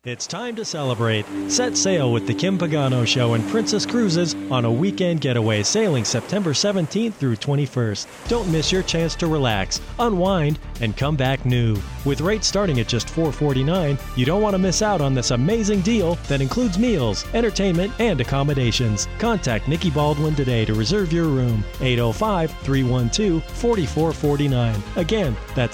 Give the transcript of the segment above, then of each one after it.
It's time to celebrate. Set sail with the Kim Pagano Show and Princess Cruises on a weekend getaway sailing September 17th through 21st. Don't miss your chance to relax, unwind, and come back new. With rates starting at just $449, you don't want to miss out on this amazing deal that includes meals, entertainment, and accommodations. Contact Nikki Baldwin today to reserve your room. 805-312-4449. Again, that's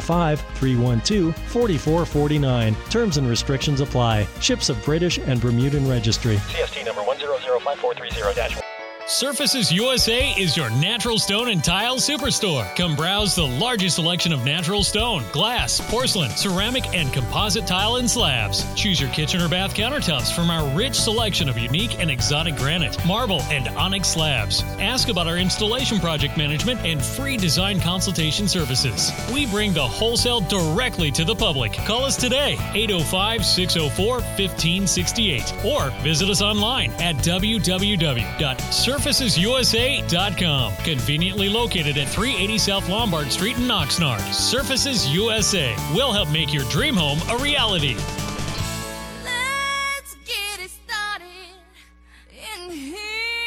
805-312-4449. Terms and restrictions apply. Ships of British and Bermudan registry. CST number 1005430-1. Surfaces USA is your natural stone and tile superstore. Come browse the largest selection of natural stone, glass, porcelain, ceramic, and composite tile and slabs. Choose your kitchen or bath countertops from our rich selection of unique and exotic granite, marble, and onyx slabs. Ask about our installation project management and free design consultation services. We bring the wholesale directly to the public. Call us today, 805-604-1568, or visit us online at www.surfacesusa.com. Conveniently located at 380 South Lombard Street in Oxnard. Surfaces USA will help make your dream home a reality. Let's get it started in here.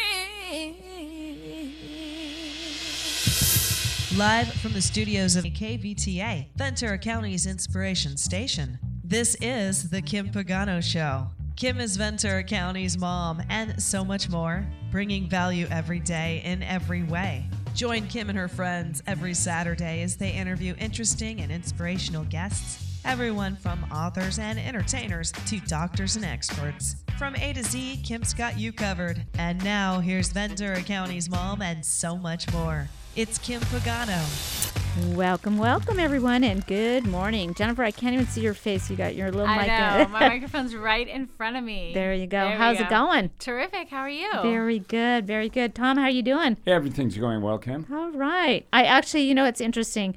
Live from the studios of KVTA, Ventura County's inspiration station. This is the Kim Pagano Show. Kim is Ventura County's mom and so much more, bringing value every day in every way. Join Kim and her friends every Saturday as they interview interesting and inspirational guests, everyone from authors and entertainers to doctors and experts. From A to Z, Kim's got you covered. And now here's Ventura County's mom and so much more. It's Kim Pagano. Welcome, everyone, and good morning. Jennifer, I can't even see your face. You got your little mic. I know. My microphone's right in front of me. There you go. How's it going? Terrific. How are you? Very good, very good. Tom, how are you doing? Everything's going well, Kim. All right. I actually, it's interesting.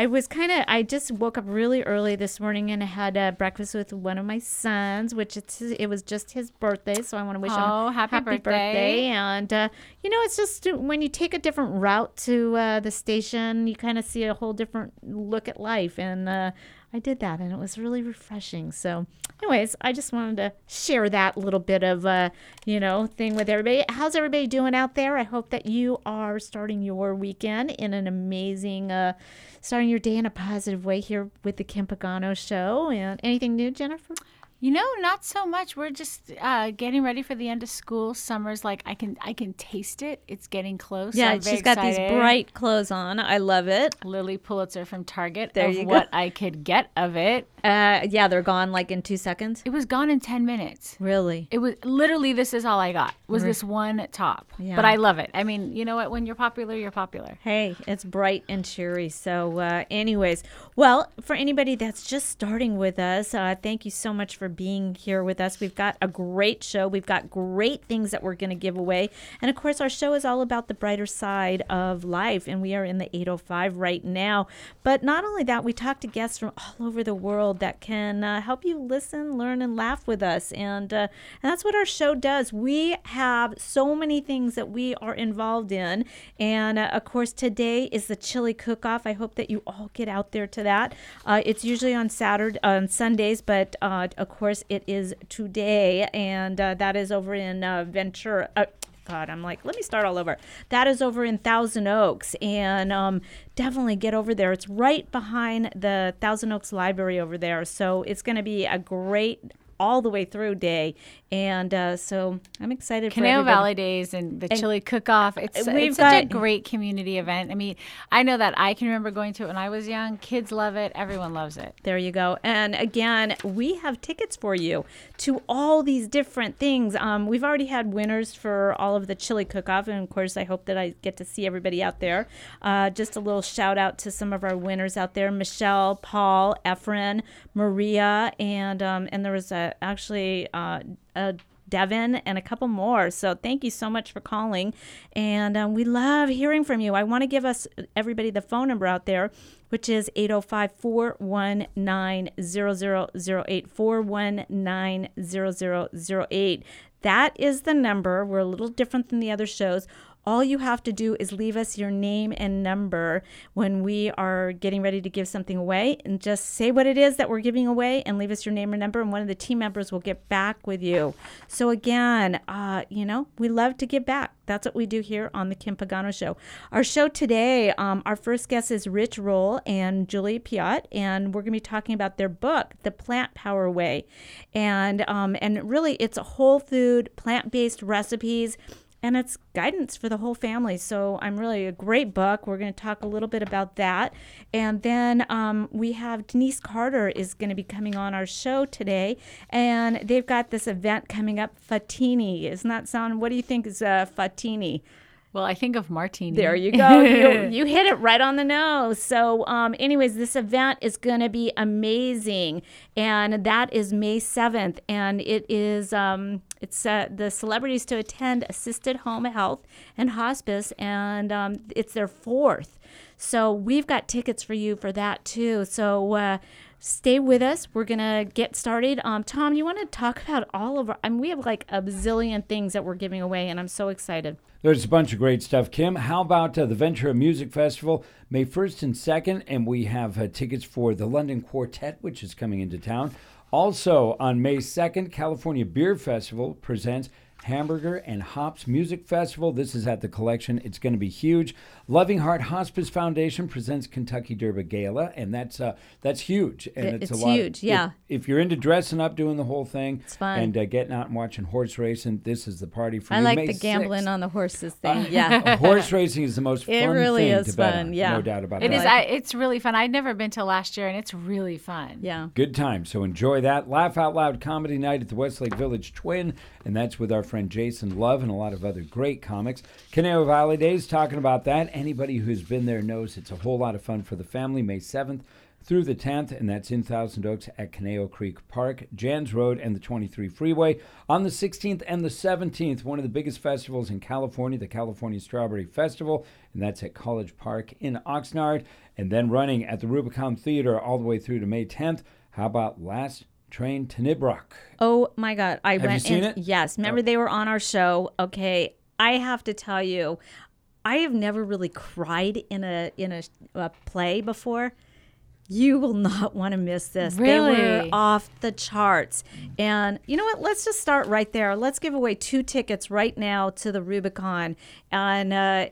I just woke up really early this morning and had breakfast with one of my sons, which it was just his birthday, so I want to wish him happy birthday. And, it's just when you take a different route to the station, you kind of see a whole different look at life. And I did that, and it was really refreshing. So anyways, I just wanted to share that little bit of, thing with everybody. How's everybody doing out there? I hope that you are starting your weekend in an amazing, starting your day in a positive way here with the Kim Pagano Show. And anything new, Jennifer? Not so much. We're just getting ready for the end of school. Summer's like, I can taste it. It's getting close. Yeah, she's got these bright clothes on. I love it. Lily Pulitzer from Target. There you go. What I could get of it. Yeah, they're gone like in 2 seconds. It was gone in 10 minutes. Really? It was literally, this is all I got, was this one top. Yeah. But I love it. I mean, you know what? When you're popular, you're popular. Hey, it's bright and cheery. So anyways, well, for anybody that's just starting with us, thank you so much for being here with us. We've got a great show. We've got great things that we're going to give away. And of course, our show is all about the brighter side of life. And we are in the 805 right now. But not only that, we talk to guests from all over the world that can help you listen, learn, and laugh with us. And that's what our show does. We have so many things that we are involved in. And of course, today is the chili cook-off. I hope that you all get out there to that. It's usually on Sundays, but of course, it is today, and that is over in Ventura. God, I'm like, let me start all over. That is over in Thousand Oaks, and definitely get over there. It's right behind the Thousand Oaks Library over there, so it's going to be a great all the way through day. And so I'm excited for Conejo everybody. Valley Days and the chili cook-off. It's such a great community event. I mean, I know that I can remember going to it when I was young. Kids love it. Everyone loves it. There you go. And again, we have tickets for you to all these different things. We've already had winners for all of the chili cook-off. And of course, I hope that I get to see everybody out there. Just a little shout out to some of our winners out there. Michelle, Paul, Efren, Maria, and there was actually Devin and a couple more. So thank you so much for calling. And we love hearing from you. I want to give everybody the phone number out there, which is 805-419-0008, 419-0008. That is the number. We're a little different than the other shows. All you have to do is leave us your name and number when we are getting ready to give something away, and just say what it is that we're giving away and leave us your name or number, and one of the team members will get back with you. So again, we love to give back. That's what we do here on the Kim Pagano Show. Our show today, our first guest is Rich Roll and Julia Piot, and we're going to be talking about their book, The Plant Power Way. And really, it's a whole food, plant-based recipes, and it's guidance for the whole family. So I'm really a great book. We're going to talk a little bit about that. And then we have Denise Carter is going to be coming on our show today. And they've got this event coming up, Fatini. Isn't that sound? What do you think is Fatini? Well, I think of martini. There you go. You hit it right on the nose. So anyways, this event is going to be amazing. And that is May 7th. And it is it's the celebrities to attend Assisted Home Health and Hospice. And it's their 4th. So we've got tickets for you for that too. So stay with us. We're going to get started. Tom, you want to talk about all of our, we have like a bazillion things that we're giving away, and I'm so excited. There's a bunch of great stuff, Kim. How about the Ventura Music Festival, May 1st and 2nd, and we have tickets for the London Quartet, which is coming into town. Also, on May 2nd, California Beer Festival presents Hamburger and Hops Music Festival. This is at the Collection. It's going to be huge. Loving Heart Hospice Foundation presents Kentucky Derby Gala, and that's huge. And it's a lot huge, yeah. If you're into dressing up, doing the whole thing, it's fun. And getting out and watching horse racing, this is the party for you. I like May the gambling 6th. On the horses thing. Yeah, horse racing is the most fun it really thing is to bet fun. on. Yeah, no doubt about it. It is. It's really fun. I'd never been to last year, and it's really fun. Yeah, good time. So enjoy that. Laugh Out Loud Comedy Night at the Westlake Village Twin, and that's with our friend Jason Love and a lot of other great comics. Conejo Valley Days, talking about that. Anybody who's been there knows it's a whole lot of fun for the family. May 7th through the 10th, and that's in Thousand Oaks at Conejo Creek Park, Jans Road, and the 23 Freeway. On the 16th and the 17th, one of the biggest festivals in California, the California Strawberry Festival, and that's at College Park in Oxnard, and then running at the Rubicon Theater all the way through to May 10th. How about Last Train to Nibrock? Oh my God, Have you seen it? Yes, remember they were on our show. Okay, I have to tell you, I have never really cried in a play before. You will not want to miss this. Really? They were off the charts. And you know what? Let's just start right there. Let's give away 2 tickets right now to the Rubicon. And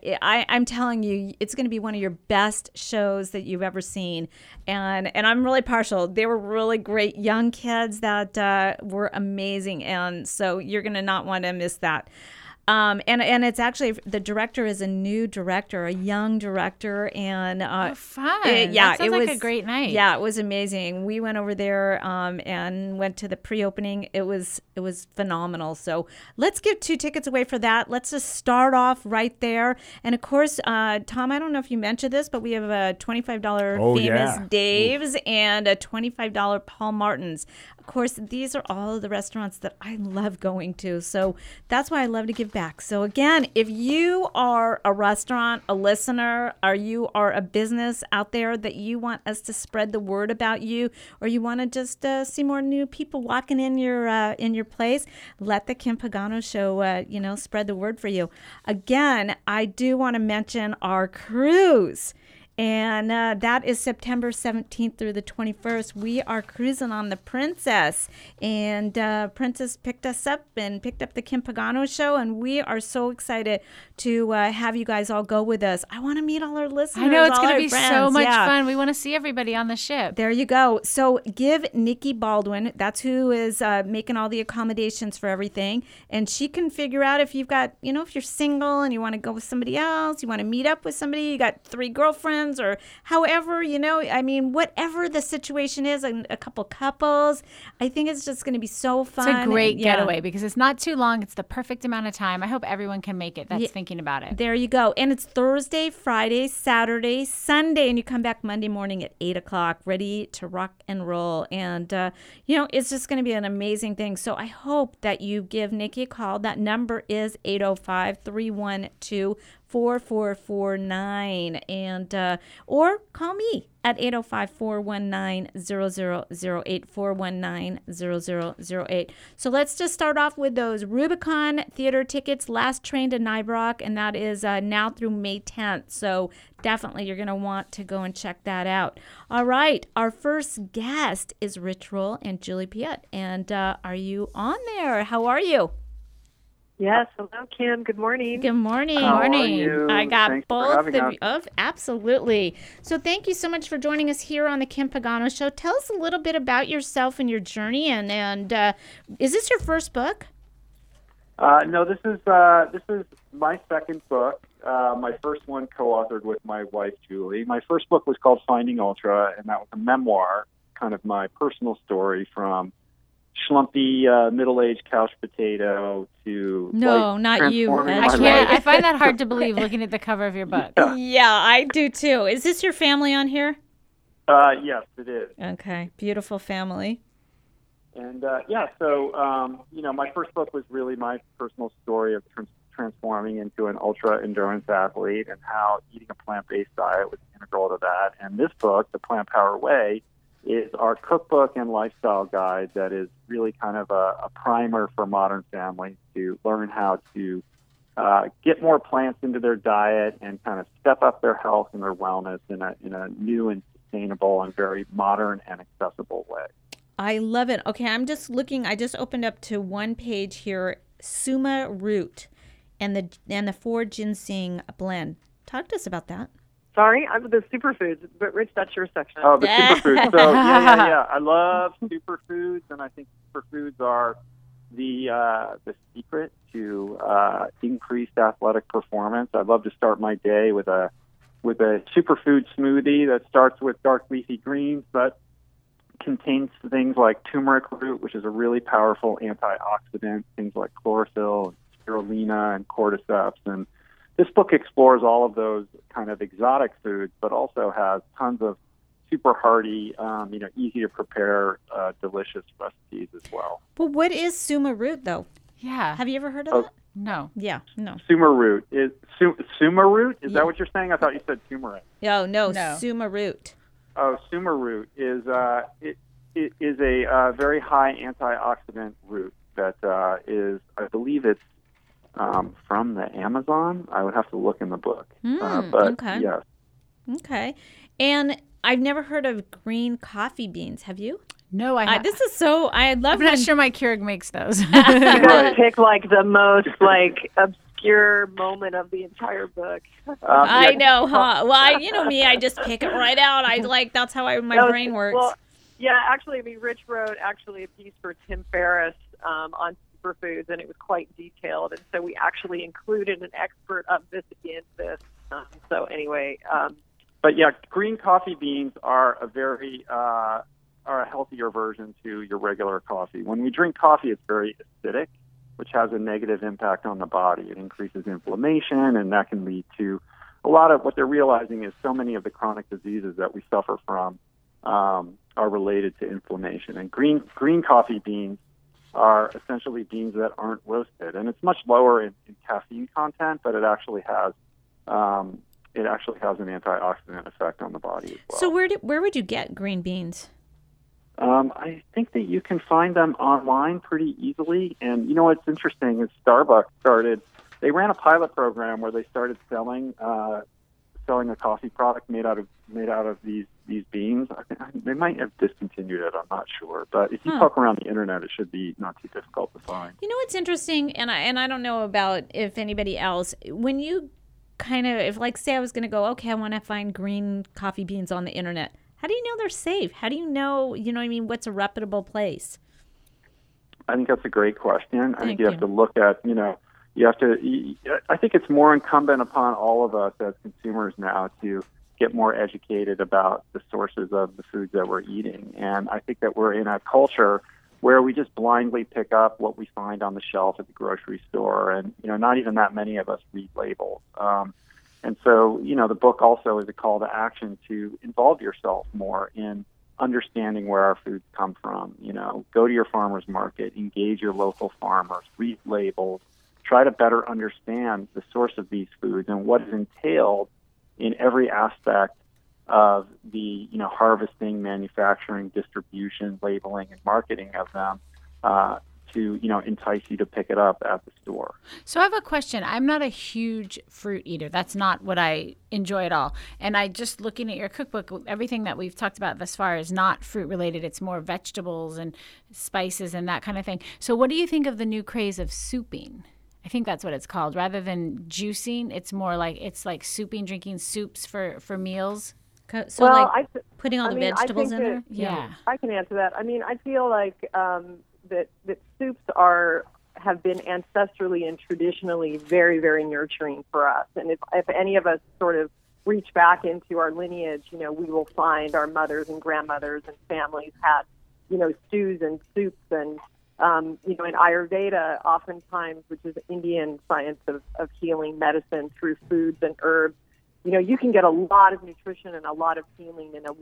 I'm telling you, it's going to be one of your best shows that you've ever seen. And I'm really partial. They were really great young kids that were amazing. And so you're going to not want to miss that. And it's actually, the director is a new director, a young director, and fun. That sounds like a great night. Yeah, it was amazing. We went over there and went to the pre-opening. It was phenomenal. So let's give 2 tickets away for that. Let's just start off right there. And of course, Tom, I don't know if you mentioned this, but we have a $25 Famous Dave's and a $25 Paul Martin's. Of course, these are all of the restaurants that I love going to. So that's why I love to give back. So again, if you are a restaurant, a listener, or you are a business out there that you want us to spread the word about you, or you want to just see more new people walking in your place, let the Kim Pagano Show, spread the word for you. Again, I do want to mention our cruise. And that is September 17th through the 21st. We are cruising on the Princess. And Princess picked us up and picked up the Kim Pagano Show. And we are so excited to have you guys all go with us. I want to meet all our listeners. I know, it's going to be friends. so much fun. We want to see everybody on the ship. There you go. So give Nikki Baldwin, that's who is making all the accommodations for everything. And she can figure out if you've got, if you're single and you want to go with somebody else, you want to meet up with somebody, you got 3 girlfriends, or however, whatever the situation is, a couple couples, I think it's just going to be so fun. It's a great getaway because it's not too long. It's the perfect amount of time. I hope everyone can make it that's thinking about it. There you go. And it's Thursday, Friday, Saturday, Sunday, and you come back Monday morning at 8 o'clock, ready to rock and roll. And, it's just going to be an amazing thing. So I hope that you give Nikki a call. That number is 805-312-4639. 4449, and or call me at 805-419-0008, 419-0008. So let's just start off with those Rubicon Theater tickets, Last Train to Nybrock, and that is now through May 10th. So definitely you're going to want to go and check that out. All right, our first guest is Rich Roll and Julie Piet. And are you on there? How are you? Yes, hello, Kim. Good morning. Good morning. How morning. are you? I got Thanks both of you. Oh, absolutely. So thank you so much for joining us here on the Kim Pagano Show. Tell us a little bit about yourself and your journey. And is this your first book? No, this is my second book. My first one co-authored with my wife, Julie. My first book was called Finding Ultra, and that was a memoir, kind of my personal story from schlumpy middle-aged couch potato to not you. I find that hard to believe looking at the cover of your book. Yeah, I do too. Is this your family on here? Yes, it is. Okay, beautiful family. And my first book was really my personal story of transforming into an ultra endurance athlete and how eating a plant-based diet was integral to that. And this book, The Plant Power Way, is our cookbook and lifestyle guide that is really kind of a primer for modern families to learn how to get more plants into their diet and kind of step up their health and their wellness in a new and sustainable and very modern and accessible way. I love it. Okay, I'm just looking. I just opened up to one page here, Suma Root and the 4 ginseng blend. Talk to us about that. Sorry, I'm the superfoods, but Rich, that's your section. Oh, the superfoods. So yeah. I love superfoods, and I think superfoods are the secret to increased athletic performance. I love to start my day with a superfood smoothie that starts with dark leafy greens, but contains things like turmeric root, which is a really powerful antioxidant, things like chlorophyll, spirulina, and cordyceps, and this book explores all of those kind of exotic foods, but also has tons of super hearty, easy to prepare, delicious recipes as well. Well, what is Suma Root, though? Yeah. Have you ever heard of that? No. Yeah, no. Suma Root is Suma Root. Is that what you're saying? I thought you said turmeric. No. Suma Root. Oh, Suma Root is it is a very high antioxidant root that is, I believe it's from the Amazon. I would have to look in the book. Okay. Yes. Okay. And I've never heard of green coffee beans. Have you? No, I haven't. This is so, I love I'm not sure my Keurig makes those. You guys pick like the most obscure moment of the entire book. I know, huh? Well, you know me, I just pick it right out. That's how my brain works. Well, yeah, actually, Rich wrote a piece for Tim Ferriss on superfoods, and it was quite detailed, and so we actually included an expert of this against this. So anyway, but yeah, green coffee beans are a healthier version to your regular coffee. When we drink coffee, it's very acidic, which has a negative impact on the body. It increases inflammation, and that can lead to a lot of what they're realizing is so many of the chronic diseases that we suffer from are related to inflammation. And green coffee beans are essentially beans that aren't roasted, and it's much lower in caffeine content, but it actually has an antioxidant effect on the body as well. So where would you get green beans? I think that you can find them online pretty easily, and what's interesting is Starbucks they ran a pilot program where they started selling a coffee product made out of these beans. I think they might have discontinued it. I'm not sure, but if you poke around the internet, it should be not too difficult to find. You know what's interesting, and I don't know about if anybody else, when you kind of, if say I was going to go, okay, I want to find green coffee beans on the internet. How do you know they're safe? How do you know, what's a reputable place? I think that's a great question. I think you have to look at, I think it's more incumbent upon all of us as consumers now to get more educated about the sources of the foods that we're eating. And I think that we're in a culture where we just blindly pick up what we find on the shelf at the grocery store. And, not even that many of us read labels. And so, the book also is a call to action to involve yourself more in understanding where our foods come from. Go to your farmer's market, engage your local farmers, read labels, try to better understand the source of these foods and what is entailed in every aspect of the harvesting, manufacturing, distribution, labeling, and marketing of them to entice you to pick it up at the store. So I have a question. I'm not a huge fruit eater. That's not what I enjoy at all. And I just looking at your cookbook, everything that we've talked about thus far is not fruit related. It's more vegetables and spices and that kind of thing. So what do you think of the new craze of souping? I think that's what it's called. Rather than juicing, it's more like souping, drinking soups for meals. So putting all the vegetables in there? Yeah. I can answer that. I mean, I feel like that soups have been ancestrally and traditionally very, very nurturing for us. And if any of us sort of reach back into our lineage, we will find our mothers and grandmothers and families had, stews and soups and, in Ayurveda, oftentimes, which is Indian science of healing medicine through foods and herbs, you can get a lot of nutrition and a lot of healing in a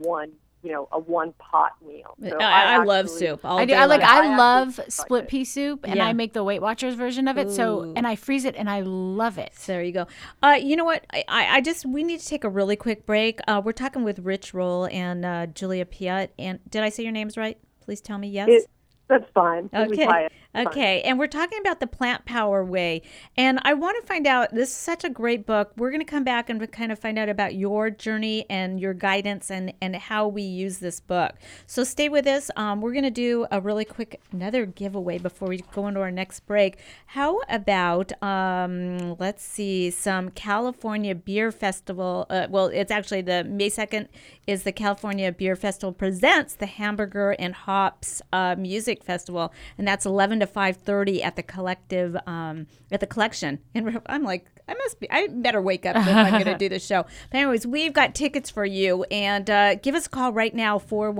one pot meal. So I love soup. I do. I love split pea soup, and I make the Weight Watchers version of it. Ooh. So, and I freeze it, and I love it. So there you go. You know what? We need to take a really quick break. We're talking with Rich Roll and Julia Piatt. And did I say your names right? Please tell me yes. That's fine. Okay. And we're talking about the Plant Power Way. And I want to find out, this is such a great book. We're going to come back and kind of find out about your journey and your guidance and how we use this book. So stay with us. We're going to do a really quick, another giveaway before we go into our next break. How about, let's see, some California Beer Festival. It's actually the May 2nd is the California Beer Festival presents the Hamburger and Hops Music Festival. And that's 11 to 5:30 at the collective, at the collection. And I'm like, I better wake up if I'm going to do the show. But anyways, we've got tickets for you. And give us a call right now,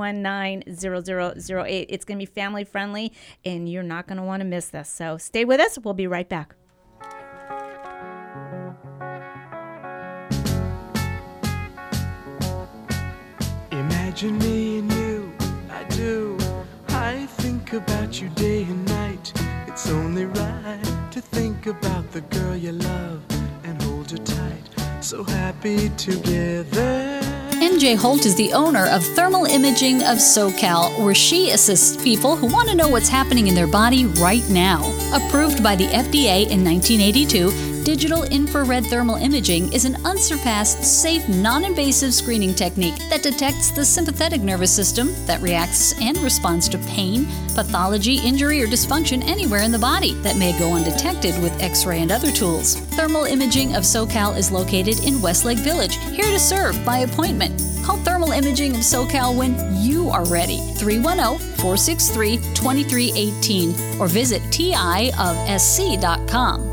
419-0008. It's going to be family friendly, and you're not going to want to miss this. So stay with us. We'll be right back. Imagine me and you, I do. I think about you day and night. It's only right to think about the girl you love and hold her tight. So happy together. MJ Holt is the owner of Thermal Imaging of SoCal, where she assists people who want to know what's happening in their body right now. Approved by the FDA in 1982, digital infrared thermal imaging is an unsurpassed, safe, non-invasive screening technique that detects the sympathetic nervous system that reacts and responds to pain, pathology, injury, or dysfunction anywhere in the body that may go undetected with X-ray and other tools. Thermal Imaging of SoCal is located in Westlake Village, here to serve by appointment. Call Thermal Imaging of SoCal when you are ready. 310-463-2318 or visit tiofsc.com.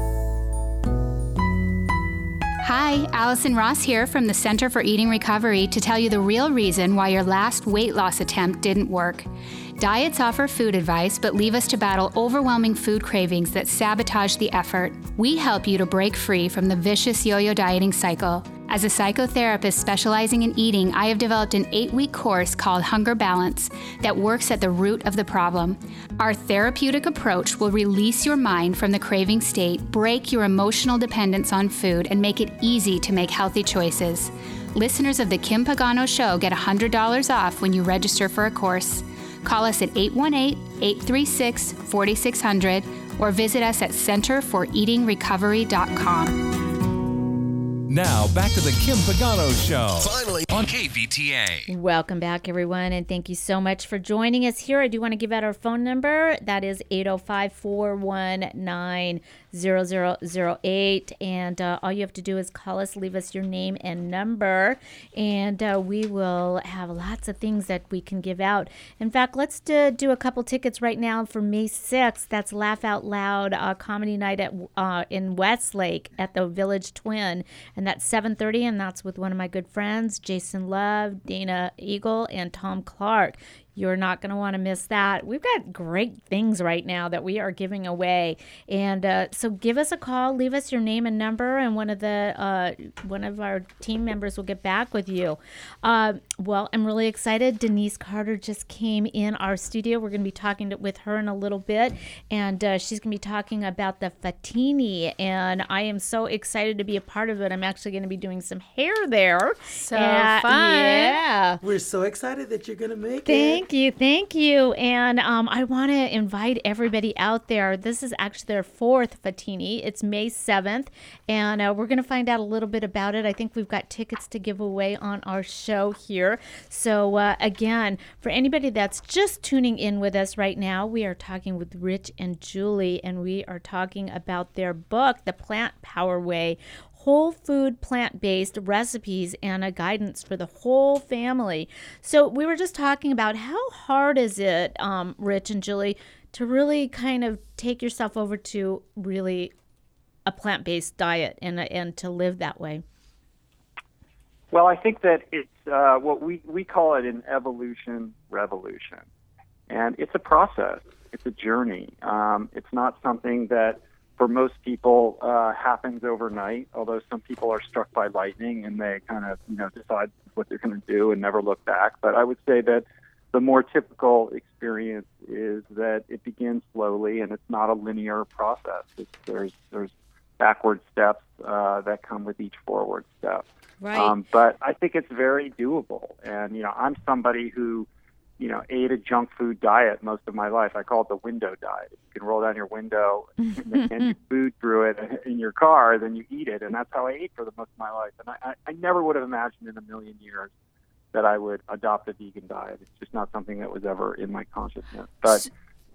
Hi, Allison Ross here from the Center for Eating Recovery to tell you the real reason why your last weight loss attempt didn't work. Diets offer food advice, but leave us to battle overwhelming food cravings that sabotage the effort. We help you to break free from the vicious yo-yo dieting cycle. As a psychotherapist specializing in eating, I have developed an 8-week course called Hunger Balance that works at the root of the problem. Our therapeutic approach will release your mind from the craving state, break your emotional dependence on food, and make it easy to make healthy choices. Listeners of The Kim Pagano Show get $100 off when you register for a course. Call us at 818-836-4600 or visit us at centerforeatingrecovery.com. Now, back to the Kim Pagano Show. Finally, on KVTA. Welcome back, everyone, and thank you so much for joining us here. I do want to give out our phone number. That is 805-419-0008. And all you have to do is call us, leave us your name and number, and we will have lots of things that we can give out. In fact, let's do a couple tickets right now for May 6th. That's Laugh Out Loud Comedy Night in Westlake at the Village Twin. And that's 7:30, and that's with one of my good friends, Jason Love, Dana Eagle, and Tom Clark. You're not going to want to miss that. We've got great things right now that we are giving away. And so give us a call, leave us your name and number, and one of our team members will get back with you. Well, I'm really excited. Denise Carter just came in our studio. We're going to be talking with her in a little bit, and she's going to be talking about the Fatini, and I am so excited to be a part of it. I'm actually going to be doing some hair there. So fun. Yeah. We're so excited that you're going to make Thank you. And I want to invite everybody out there. This is actually their 4th Fatini. It's May 7th, and we're going to find out a little bit about it. I think we've got tickets to give away on our show here. So again, for anybody that's just tuning in with us right now, we are talking with Rich and Julie, and we are talking about their book, The Plant Power Way, whole food, plant-based recipes and a guidance for the whole family. So we were just talking about how hard is it, Rich and Julie, to really kind of take yourself over to really a plant-based diet and to live that way? Well, I think that it's what we call it an evolution revolution. And it's a process. It's a journey. It's not something that for most people happens overnight, although some people are struck by lightning and they kind of, decide what they're going to do and never look back. But I would say that the more typical experience is that it begins slowly and it's not a linear process. There's backward steps that come with each forward step. Right. But I think it's very doable. And, I'm somebody who, ate a junk food diet most of my life. I call it the window diet. If you can roll down your window and you food through it in your car, then you eat it. And that's how I ate for the most of my life. And I never would have imagined in a million years that I would adopt a vegan diet. It's just not something that was ever in my consciousness. But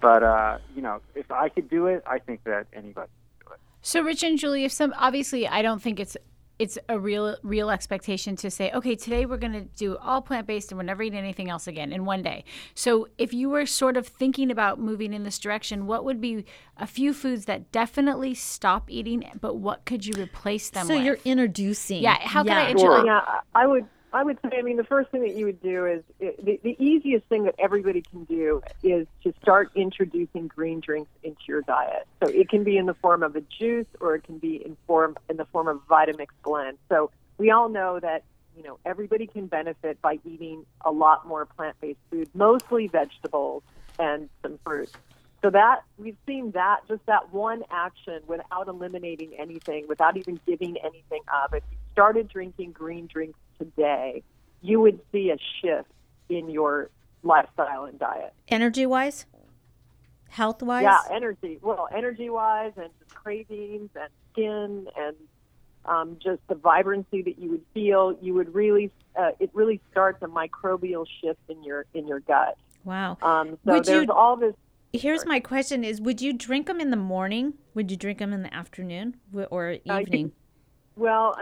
if I could do it, I think that anybody can do it. So Rich and Julie, obviously I don't think it's a real expectation to say, okay, today we're going to do all plant-based and we'll never eat anything else again in one day. So if you were sort of thinking about moving in this direction, what would be a few foods that definitely stop eating, but what could you replace them with? So you're introducing. Yeah. How can I Sure. Yeah, I would say, the first thing that you would do is the easiest thing that everybody can do is to start introducing green drinks into your diet. So it can be in the form of a juice or it can be in the form of a Vitamix blend. So we all know that, everybody can benefit by eating a lot more plant-based food, mostly vegetables and some fruit. So that we've seen that just that one action without eliminating anything, without even giving anything up. If you started drinking green drinks today, you would see a shift in your lifestyle and diet. Energy-wise? Health-wise? Yeah, energy. Well, energy-wise and just cravings and skin and just the vibrancy that you would feel. You would really, it really starts a microbial shift in your gut. Wow. So there's all this. Here's my question is, would you drink them in the morning? Would you drink them in the afternoon or evening? Well,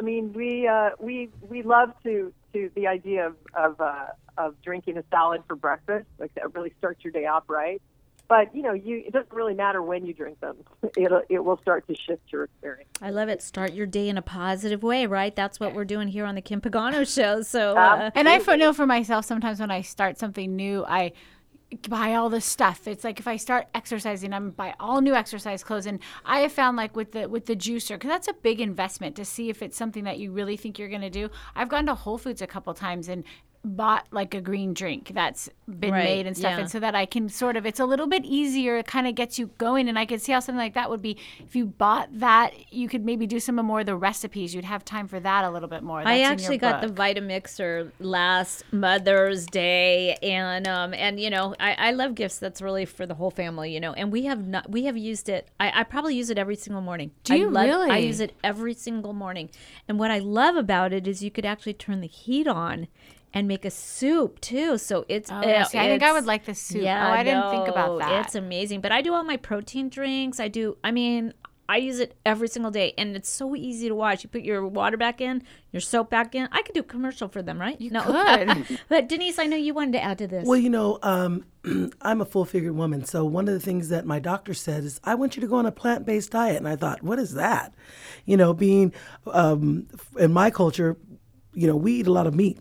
we love to the idea of drinking a salad for breakfast. Like that really starts your day off right. But it doesn't really matter when you drink them. It will start to shift your experience. I love it. Start your day in a positive way, right? That's what we're doing here on the Kim Pagano Show. So, and I know for myself, sometimes when I start something new, I buy all this stuff. It's like if I start exercising, I'm buy all new exercise clothes. And I have found like with the juicer, because that's a big investment to see if it's something that you really think you're going to do. I've gone to Whole Foods a couple times and bought like a green drink that's been made and stuff, and so that I can sort of, it's a little bit easier, it kind of gets you going, and I could see how something like that would be, if you bought that, you could maybe do some more of the recipes, you'd have time for that a little bit more. That's I actually got the Vitamixer last Mother's Day, and I love gifts that's really for the whole family, and we have used it, I probably use it every single morning. Do you really? I use it every single morning, and what I love about it is you could actually turn the heat on and make a soup too. So it's. I think I would like the soup. Yeah, I didn't think about that. It's amazing. But I do all my protein drinks. I use it every single day, and it's so easy to watch. You put your water back in, your soap back in. I could do a commercial for them, right? You could. But Denise, I know you wanted to add to this. Well, I'm a full-figured woman, so one of the things that my doctor said is, I want you to go on a plant-based diet. And I thought, what is that? Being in my culture, we eat a lot of meat.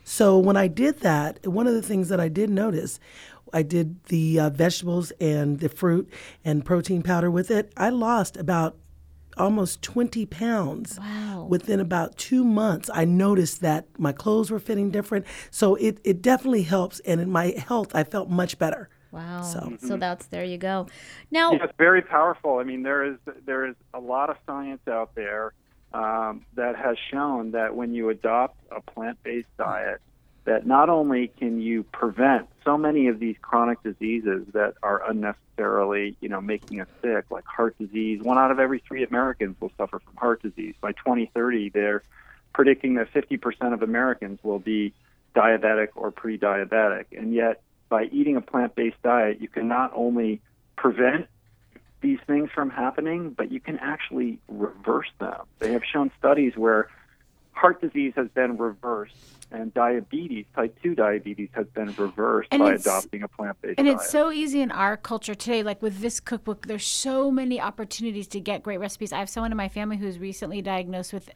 So when I did that, one of the things that I did notice, I did the vegetables and the fruit and protein powder with it. I lost about almost 20 pounds. Wow. Within about 2 months. I noticed that my clothes were fitting different. So it definitely helps. And in my health, I felt much better. Wow. So There you go. Now, yeah, it's very powerful. I mean, there is a lot of science out there that has shown that when you adopt a plant-based diet, that not only can you prevent so many of these chronic diseases that are unnecessarily, making us sick, like heart disease. 1 out of every 3 Americans will suffer from heart disease. By 2030, they're predicting that 50% of Americans will be diabetic or pre-diabetic. And yet, by eating a plant-based diet, you can not only prevent these things from happening, but you can actually reverse them. They have shown studies where heart disease has been reversed, and diabetes, type 2 diabetes, has been reversed by adopting a plant-based diet. And it's so easy in our culture today. Like with this cookbook, there's so many opportunities to get great recipes. I have someone in my family who's recently diagnosed with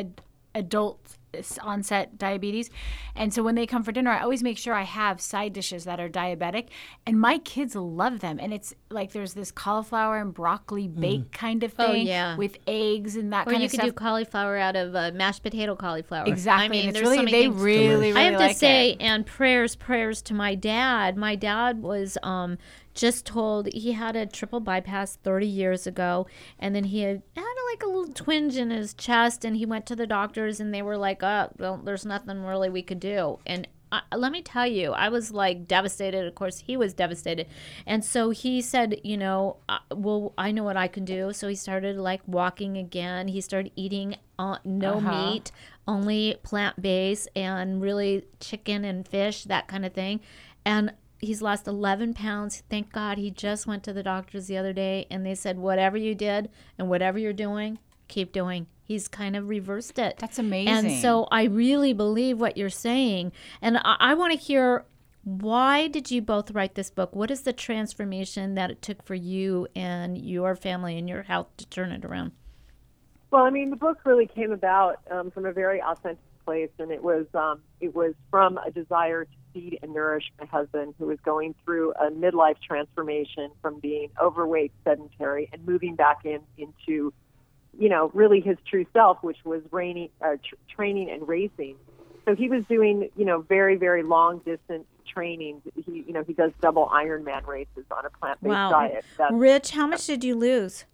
adult onset diabetes, and so when they come for dinner, I always make sure I have side dishes that are diabetic, and my kids love them. And it's like there's this cauliflower and broccoli bake kind of thing with eggs and that or kind you of could stuff. do cauliflower out of mashed potato cauliflower. Exactly. I mean, And it's there's really, so many they things. really I have like to say, it. and prayers to my dad. My dad was just told he had a triple bypass 30 years ago, and then he had like a little twinge in his chest, and he went to the doctors, and they were like, well, there's nothing really we could do. And let me tell you, I was like devastated. Of course, he was devastated. And so he said, well, I know what I can do. So he started like walking again. He started eating no meat, only plant-based, and really chicken and fish, that kind of thing. And he's lost 11 pounds. Thank God. He just went to the doctors the other day, and they said, whatever you did and whatever you're doing, keep doing. He's kind of reversed it. That's amazing. And so I really believe what you're saying. And I want to hear, why did you both write this book? What is the transformation that it took for you and your family and your health to turn it around? Well, I mean, the book really came about from a very authentic place, and it was from a desire to feed and nourish my husband, who was going through a midlife transformation from being overweight, sedentary, and moving back into really his true self, which was training and racing. So he was doing, very, very long distance training. He does double Ironman races on a plant-based diet. Rich, how much did you lose?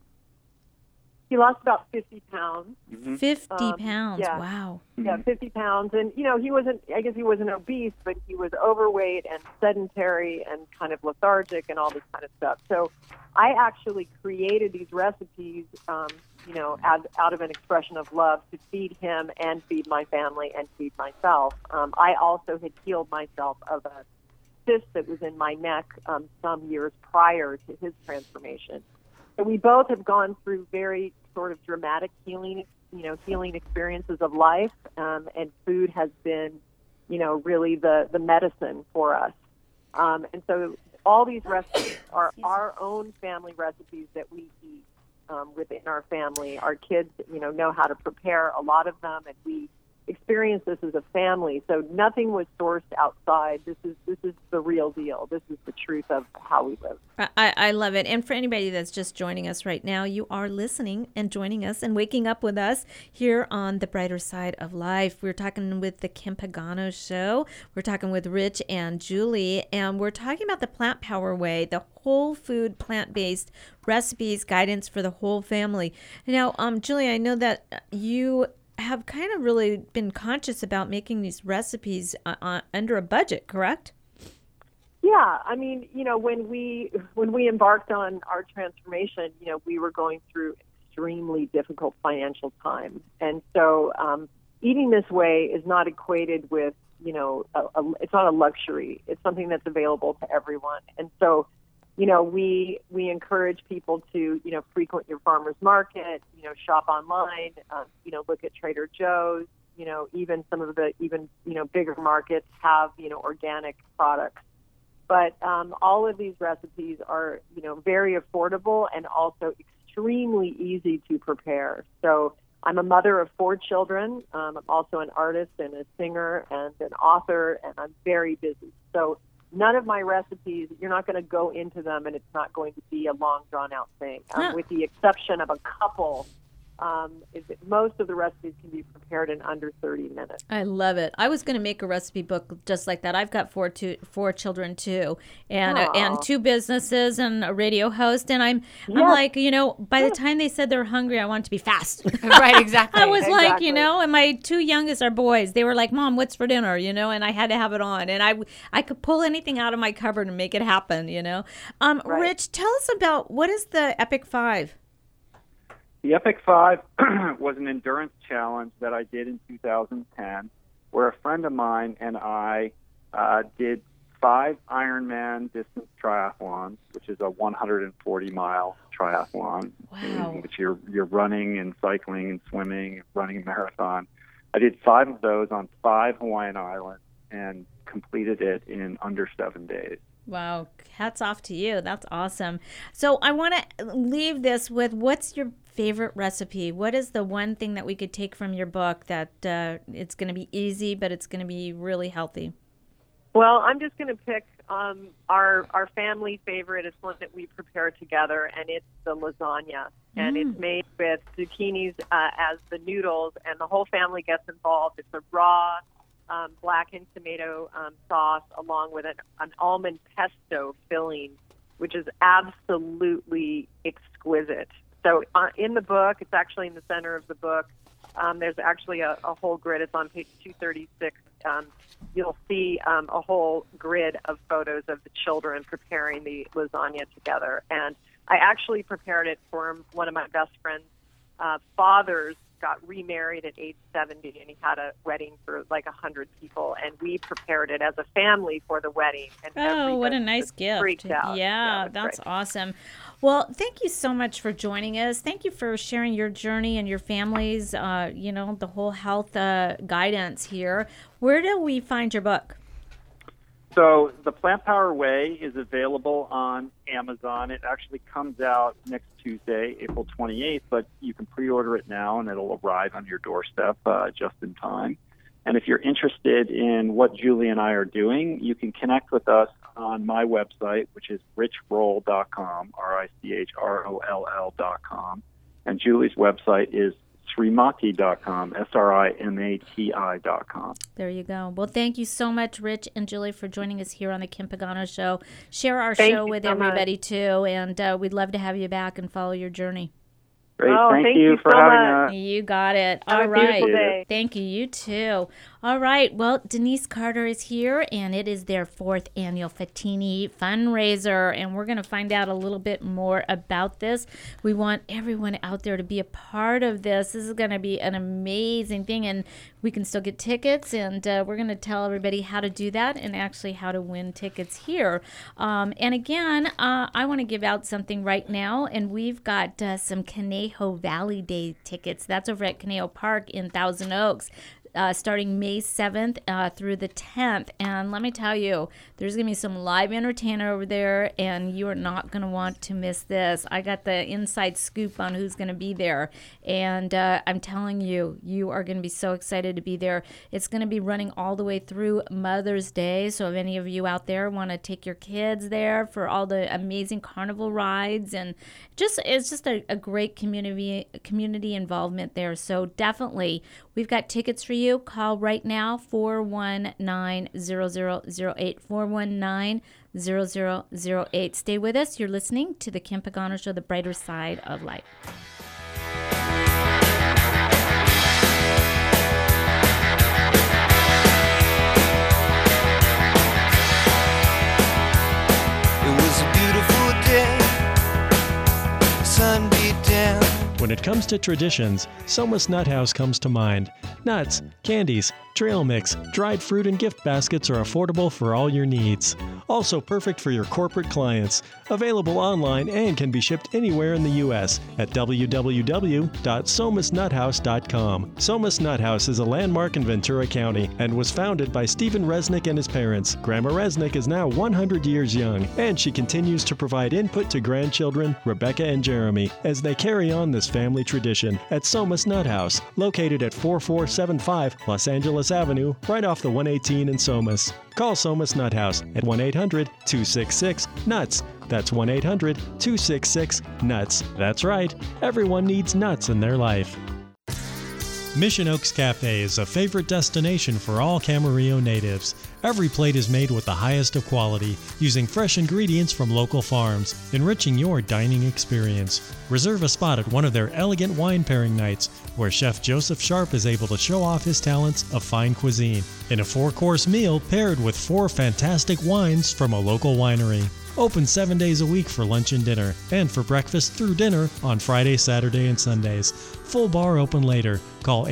He lost about 50 pounds. 50 pounds. Yeah. Wow. Yeah, 50 pounds. And, he wasn't obese, but he was overweight and sedentary and kind of lethargic and all this kind of stuff. So I actually created these recipes, out of an expression of love to feed him and feed my family and feed myself. I also had healed myself of a cyst that was in my neck some years prior to his transformation. So we both have gone through very sort of dramatic healing experiences of life, and food has been, really the medicine for us. And so all these recipes are our own family recipes that we eat within our family. Our kids, know how to prepare a lot of them, and we experience this as a family. So nothing was sourced outside. This is the real deal. This is the truth of how we live. I love it. And for anybody that's just joining us right now, you are listening and joining us and waking up with us here on The Brighter Side of Life. We're talking with the Kim Pagano Show. We're talking with Rich and Julie, and we're talking about the Plant Power Way, the whole food, plant-based recipes, guidance for the whole family. Now, Julie, I know that you have kind of really been conscious about making these recipes under a budget, correct? Yeah, I mean, when we embarked on our transformation, we were going through extremely difficult financial times, and so eating this way is not equated with, it's not a luxury. It's something that's available to everyone, and so, we encourage people to, frequent your farmer's market, shop online, look at Trader Joe's, even some of the bigger markets have, organic products. But all of these recipes are, very affordable and also extremely easy to prepare. So I'm a mother of 4 children. I'm also an artist and a singer and an author, and I'm very busy. So none of my recipes, you're not going to go into them and it's not going to be a long, drawn-out thing, with the exception of a couple. Most of the recipes can be prepared in under 30 minutes. I love it. I was going to make a recipe book just like that. I've got four children too, and 2 businesses and a radio host. And I'm like, by the time they said they're hungry, I want it to be fast. Right, exactly. I was like, and my 2 youngest are boys. They were like, Mom, what's for dinner? And I had to have it on. And I could pull anything out of my cupboard and make it happen. Right. Rich, tell us about what is the Epic 5? The Epic 5 was an endurance challenge that I did in 2010, where a friend of mine and I did 5 Ironman distance triathlons, which is a 140-mile triathlon, in which you're running and cycling and swimming and running a marathon. I did 5 of those on 5 Hawaiian islands and completed it in under 7 days. Wow. Hats off to you. That's awesome. So I want to leave this with, what's your favorite recipe? What is the one thing that we could take from your book that it's going to be easy, but it's going to be really healthy? Well, I'm just going to pick our family favorite. It's one that we prepare together, and it's the lasagna. And it's made with zucchinis as the noodles, and the whole family gets involved. It's a raw blackened tomato sauce along with an almond pesto filling, which is absolutely exquisite. So in the book, it's actually in the center of the book, there's actually a whole grid. It's on page 236. You'll see a whole grid of photos of the children preparing the lasagna together. And I actually prepared it for one of my best friend's fathers. Got remarried at age 70, and he had a wedding for like 100 people, and we prepared it as a family for the wedding. And what a nice gift. Freaked out. Yeah, that's great. Awesome. Well, thank you so much for joining us. Thank you for sharing your journey and your family's, the whole health guidance here. Where do we find your book? So The Plant Power Way is available on Amazon. It actually comes out next Tuesday, April 28th, but you can pre-order it now and it'll arrive on your doorstep just in time. And if you're interested in what Julie and I are doing, you can connect with us on my website, which is richroll.com, RICHROLL.com. And Julie's website is Srimati.com, SRIMATI.com. There you go. Well, thank you so much, Rich and Julie, for joining us here on the Kim Pagano Show. Share our show with everybody, too, and we'd love to have you back and follow your journey. Great. Thank you for having us. You got it. Have All a right. beautiful day. Thank you. You too. All right. Well, Denise Carter is here, and it is their 4th annual Fatini fundraiser, and we're going to find out a little bit more about this. We want everyone out there to be a part of this. This is going to be an amazing thing, and we can still get tickets, and we're going to tell everybody how to do that and actually how to win tickets here. And again, I want to give out something right now, and we've got some Conejo Valley Day tickets. That's over at Conejo Park in Thousand Oaks. Starting May 7th through the 10th. And let me tell you, there's going to be some live entertainer over there, and you are not going to want to miss this. I got the inside scoop on who's going to be there, and I'm telling you, you are going to be so excited to be there. It's going to be running all the way through Mother's Day, so if any of you out there want to take your kids there for all the amazing carnival rides, and it's just a great community involvement there. So definitely, we've got tickets for you. Call right now, 419-0008, 419-0008. Stay with us. You're listening to the Kim Pagano Show, the brighter side of life. It was a beautiful day, sun beat down. When it comes to traditions, Soma's Nut House comes to mind. Nuts, candies, Trail mix, dried fruit, and gift baskets are affordable for all your needs. Also perfect for your corporate clients. Available online and can be shipped anywhere in the U.S. at www.somasnuthouse.com. Somas Nut House is a landmark in Ventura County and was founded by Stephen Resnick and his parents. Grandma Resnick is now 100 years young, and she continues to provide input to grandchildren, Rebecca and Jeremy, as they carry on this family tradition at Somas Nut House, located at 4475 Los Angeles Avenue, right off the 118 in Somas. Call Somas Nut House at 1-800-266-NUTS. That's 1-800-266-NUTS. That's right, everyone needs nuts in their life. Mission Oaks Cafe is a favorite destination for all Camarillo natives. Every plate is made with the highest of quality, using fresh ingredients from local farms, enriching your dining experience. Reserve a spot at one of their elegant wine pairing nights, where Chef Joseph Sharp is able to show off his talents of fine cuisine in a 4-course meal paired with 4 fantastic wines from a local winery. Open 7 days a week for lunch and dinner, and for breakfast through dinner on Friday, Saturday, and Sundays. Full bar open later. Call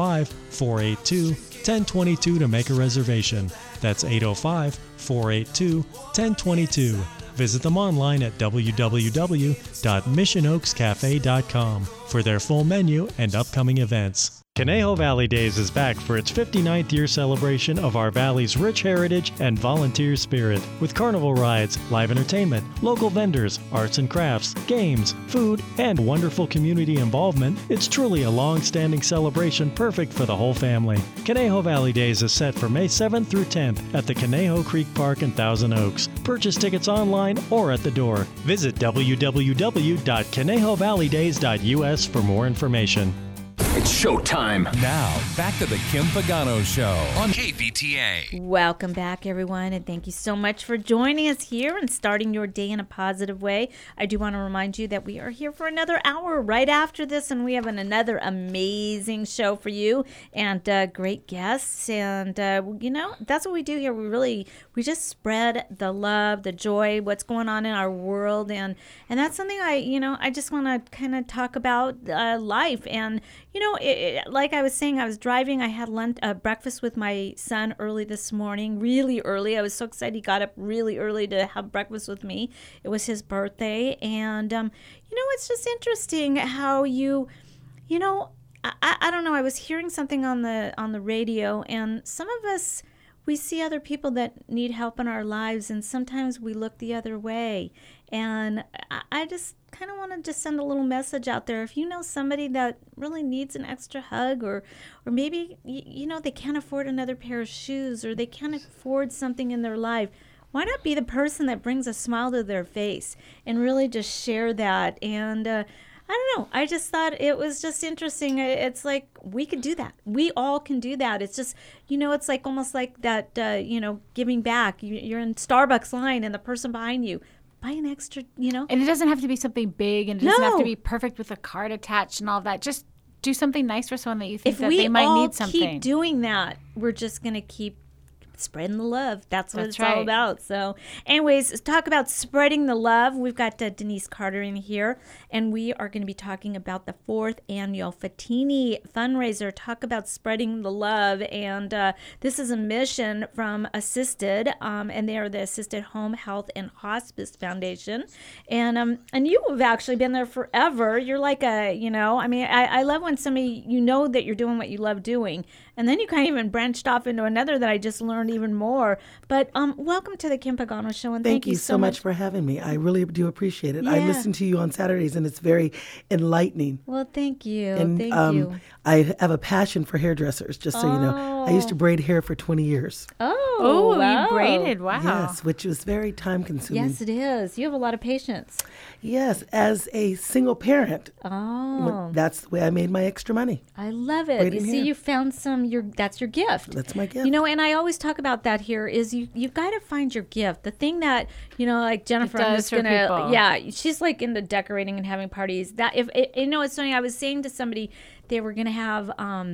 805-482-1022 to make a reservation. That's 805-482-1022. Visit them online at www.missionoakscafe.com for their full menu and upcoming events. Conejo Valley Days is back for its 59th year celebration of our valley's rich heritage and volunteer spirit, with carnival rides, live entertainment, local vendors, arts and crafts, games, food, and wonderful community involvement. It's truly a long-standing celebration perfect for the whole family. Conejo Valley Days is set for May 7th through 10th at the Conejo Creek Park in Thousand Oaks. Purchase tickets online or at the door. Visit www.conejovalleydays.us for more information. It's showtime. Now, back to the Kim Pagano Show on KVTA. Welcome back, everyone, and thank you so much for joining us here and starting your day in a positive way. I do want to remind you that we are here for another hour right after this, and we have another amazing show for you and great guests. And, that's what we do here. We just spread the love, the joy, what's going on in our world. And that's something I just want to kind of talk about life. And, like I was saying, I was driving. I had breakfast with my son early this morning, really early. I was so excited he got up really early to have breakfast with me. It was his birthday. And, it's just interesting how I don't know. I was hearing something on the radio, and some of us, we see other people that need help in our lives, and sometimes we look the other way. And I just kind of want to just send a little message out there. If you know somebody that really needs an extra hug, or maybe, they can't afford another pair of shoes, or they can't afford something in their life, why not be the person that brings a smile to their face and really just share that? And I don't know. I just thought it was just interesting. It's like we could do that. We all can do that. It's just, it's like almost like that, giving back. You're in Starbucks line and the person behind you, buy an extra, And it doesn't have to be something big, and it doesn't have to be perfect with a card attached and all that. Just do something nice for someone that you think that they might need something. If we all keep doing that, we're just going to keep spreading the love. That's what it's all about. So anyways, let's talk about spreading the love. We've got Denise Carter in here, and we are going to be talking about the 4th annual Fatini fundraiser. Talk about spreading the love. And this is a mission from Assisted, and they are the Assisted Home Health and Hospice Foundation. And you have actually been there forever. You're like I love when somebody, that you're doing what you love doing. And then you kind of even branched off into another that I just learned even more. But welcome to the Kim Pagano Show, and thank you so much for having me. I really do appreciate it. Yeah. I listen to you on Saturdays, and it's very enlightening. Well, thank you. And, thank you. I have a passion for hairdressers, just so you know. I used to braid hair for 20 years. Oh, wow. You braided. Wow. Yes, which was very time-consuming. Yes, it is. You have a lot of patience. Yes, as a single parent. Oh. That's the way I made my extra money. I love it. You see, you found that's your gift. That's my gift. And I always talk about that here is you've got to find your gift. The thing that, like Jennifer, I'm just going to, she's like into decorating and having parties. That it's funny. I was saying to somebody, they were going to have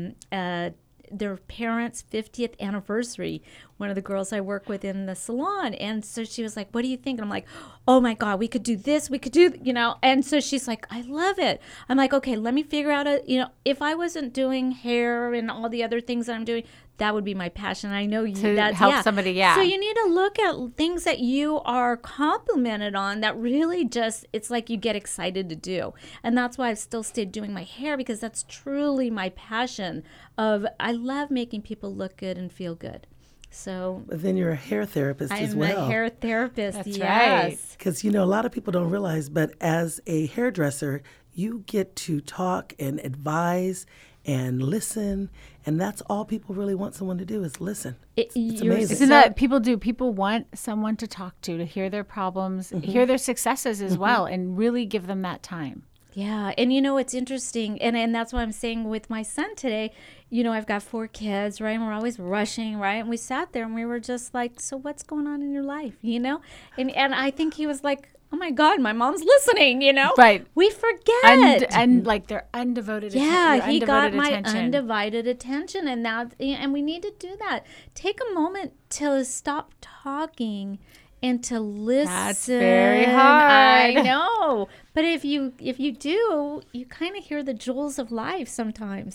their parents' 50th anniversary, one of the girls I work with in the salon. And so she was like, what do you think? And I'm like, oh my God, we could do this. We could do, And so she's like, I love it. I'm like, okay, let me figure out if I wasn't doing hair and all the other things that I'm doing, that would be my passion. I know you To help somebody, yeah. So you need to look at things that you are complimented on that really just, it's like you get excited to do. And that's why I've still stayed doing my hair, because that's truly my passion of, I love making people look good and feel good. So But then you're a hair therapist as well. I'm a hair therapist, That's yes. right. Because, a lot of people don't realize, but as a hairdresser, you get to talk and advise and listen, and that's all people really want someone to do is listen. It's amazing. Isn't that people want someone to talk to hear their problems, hear their successes as well, and really give them that time. Yeah, and it's interesting, and that's what I'm saying with my son today. I've got 4 kids, right? And we're always rushing, right? And we sat there and we were just like, so what's going on in your life, And I think he was like, oh my God, my mom's listening, Right. We forget. And like their undevoted attention. Yeah, he got my undivided attention, and we need to do that. Take a moment to stop talking and to listen. That's very hard. I know. But if you do, you kind of hear the jewels of life sometimes,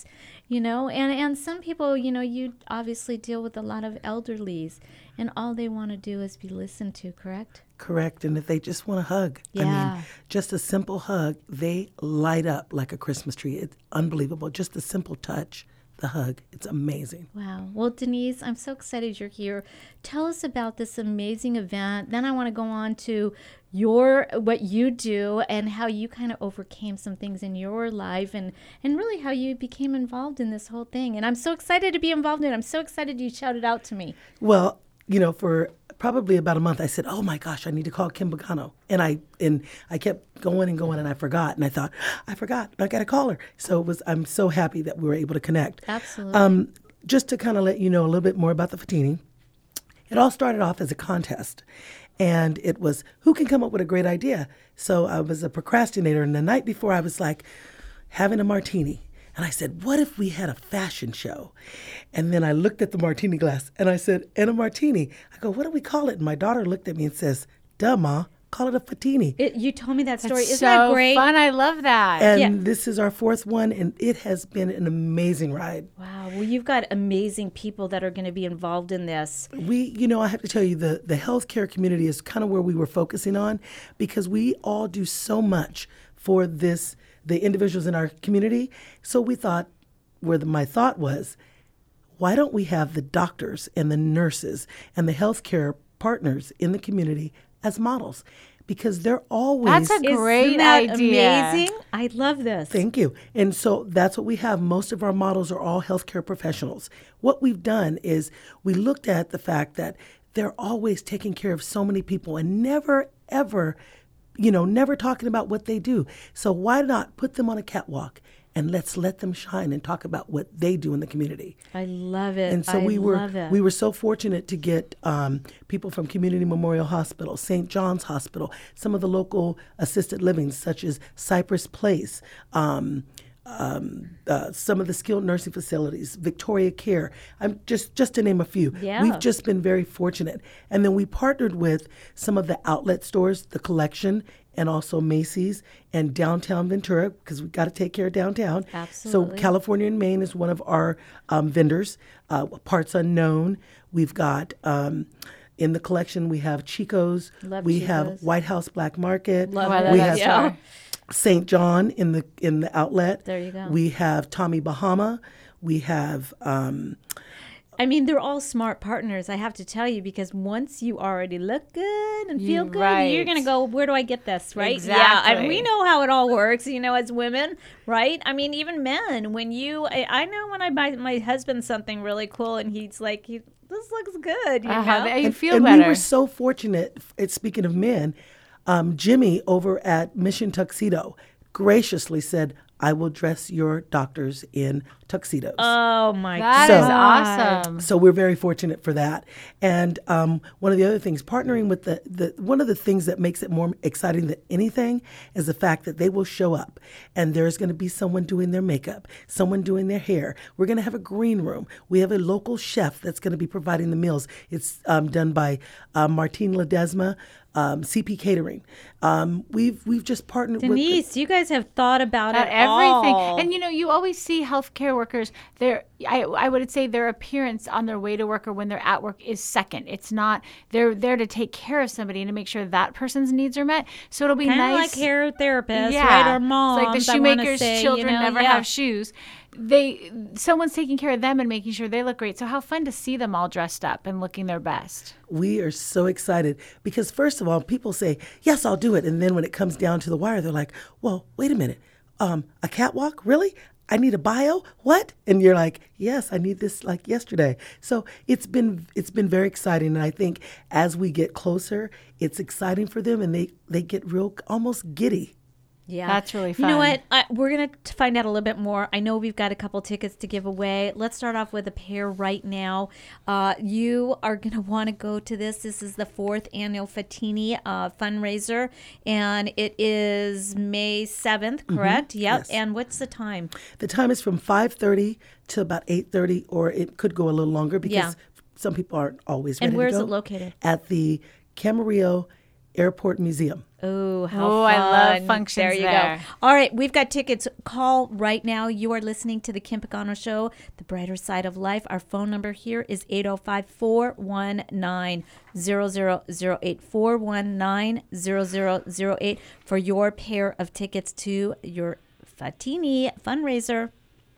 and some people, you obviously deal with a lot of elderlies, and all they want to do is be listened to, correct? Correct. And if they just want a hug, just a simple hug, they light up like a Christmas tree. It's unbelievable. Just a simple touch, the hug. It's amazing. Wow. Well, Denise, I'm so excited you're here. Tell us about this amazing event. Then I want to go on to what you do and how you kind of overcame some things in your life and really how you became involved in this whole thing. And I'm so excited to be involved in it. I'm so excited you shouted out to me. Well, for probably about a month, I said, oh my gosh, I need to call Kim Pagano. And I kept going and going, and I forgot. And I thought, I forgot. I got to call her. So I'm so happy that we were able to connect. Absolutely. Just to kind of let you know a little bit more about the Fatini, it all started off as a contest. And it was, who can come up with a great idea? So I was a procrastinator. And the night before, I was like having a martini. And I said, what if we had a fashion show? And then I looked at the martini glass and I said, and a martini. I go, what do we call it? And my daughter looked at me and says, duh, Ma, call it a Fatini. You told me that story. That's Isn't that great? Fun. I love that. And this is our 4th one, and it has been an amazing ride. Wow. Well, you've got amazing people that are going to be involved in this. I have to tell you, the healthcare community is kind of where we were focusing on, because we all do so much for the individuals in our community. So we thought, my thought was, why don't we have the doctors and the nurses and the healthcare partners in the community as models? Because they're always... That's a great idea. Amazing? I love this. Thank you. And so that's what we have. Most of our models are all healthcare professionals. What we've done is we looked at the fact that they're always taking care of so many people and never, ever, never talking about what they do. So why not put them on a catwalk and let's let them shine and talk about what they do in the community. I love it. And so we were so fortunate to get people from Community Memorial Hospital, St. John's Hospital, some of the local assisted living, such as Cypress Place, some of the skilled nursing facilities, Victoria Care. I'm just to name a few. Yeah. We've just been very fortunate. And then we partnered with some of the outlet stores, the Collection, and also Macy's and downtown Ventura, because we got to take care of downtown. Absolutely. So California and Maine is one of our vendors. Parts Unknown. We've got in the Collection we have Chico's. Love we Chico's. have White House Black Market. Love we that. have St. John in the outlet. There you go. We have Tommy Bahama. We have. They're all smart partners, I have to tell you, because once you already look good and feel good, Right. you're going to go, where do I get this, right? Exactly. Yeah, we know how it all works, as women, right? Even men, I know when I buy my husband something really cool and he's like, this looks good, you know? You feel and better. we were so fortunate, speaking of men, Jimmy over at Mission Tuxedo graciously said, I will dress your doctors in tuxedos. Oh, my God. That is awesome. So we're very fortunate for that. And one of the other things, partnering with one of the things that makes it more exciting than anything is the fact that they will show up and there's going to be someone doing their makeup, someone doing their hair. We're going to have a green room. We have a local chef that's going to be providing the meals. It's done by Martine Ledesma, CP Catering. We've just partnered Denise, you guys have thought about it everything. all. And you always see healthcare workers, they're I would say their appearance on their way to work or when they're at work is second. It's not, they're there to take care of somebody and to make sure that person's needs are met. So it'll be Kinda nice. like hair therapists, right? Or moms. It's like the shoemaker's children never have shoes. Someone's taking care of them and making sure they look great. So how fun to see them all dressed up and looking their best. We are so excited because, first of all, people say, yes, I'll do it. And then when it comes down to the wire, they're like, well, wait a minute. A catwalk? Really? I need a bio? What? And you're like, yes, I need this like yesterday. So it's been very exciting. And I think as we get closer, it's exciting for them and they get real almost giddy. Yeah. That's really fun. You know what? We're going to find out a little bit more. I know we've got a couple tickets to give away. Let's start off with a pair right now. You are going to want to go to this. This is the 4th annual Fatini fundraiser, and it is May 7th, correct? Mm-hmm. Yep. Yes. And what's the time? The time is from 5:30 to about 8:30, or it could go a little longer because some people aren't always ready to go. And where is it located? At the Camarillo Airport Museum. Oh, how fun. I love functions there. You go. All right, we've got tickets. Call right now. You are listening to the Kim Pagano Show, The Brighter Side of Life. Our phone number here is 805-419-0008, 419-0008 for your pair of tickets to your Fatini fundraiser.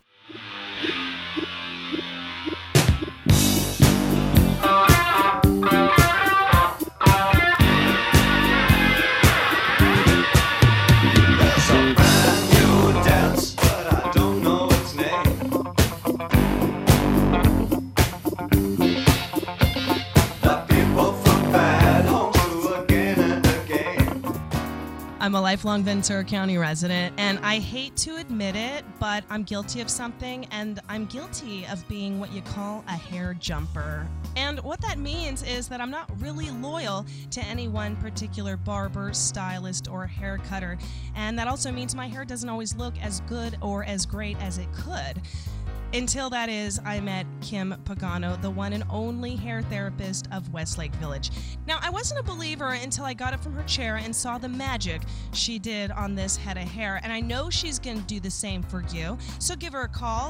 I'm a lifelong Ventura County resident, and I hate to admit it, but I'm guilty of something, and I'm guilty of being what you call a hair jumper. And what that means is that I'm not really loyal to any one particular barber, stylist, or hair cutter. And that also means my hair doesn't always look as good or as great as it could. Until that is, I met Kim Pagano, the one and only hair therapist of Westlake Village. Now, I wasn't a believer until I got up from her chair and saw the magic she did on this head of hair, and I know she's going to do the same for you. So give her a call,